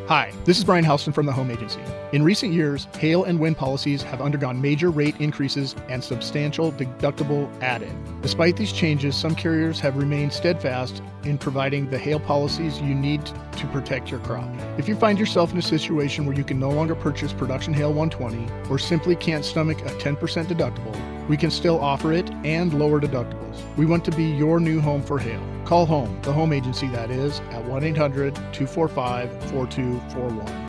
Hi, this is Brian Houston from the Home Agency. In recent years, hail and wind policies have undergone major rate increases and substantial deductible added. Despite these changes, some carriers have remained steadfast in providing the hail policies you need to protect your crop. If you find yourself in a situation where you can no longer purchase Production Hail 120 or simply can't stomach a 10% deductible, we can still offer it and lower deductibles. We want to be your new home for hail. Call home, the Home Agency that is, at 1-800-245-4241.